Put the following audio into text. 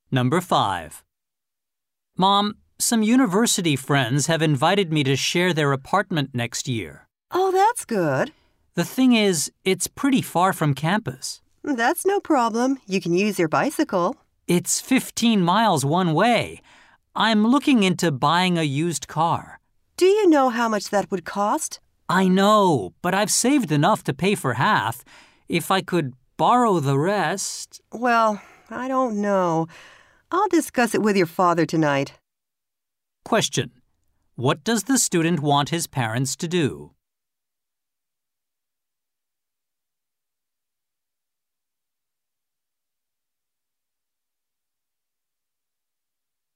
Number 5. Mom, some university friends have invited me to share their apartment next year. Oh, that's good. The thing is, it's pretty far from campus. That's no problem. You can use your bicycle. It's 15 miles one way. I'm looking into buying a used car. Do you know how much that would cost? I know, but I've saved enough to pay for half. If I could borrow the rest... Well, I don't know. I'll discuss it with your father tonight. Question. What does the student want his parents to do?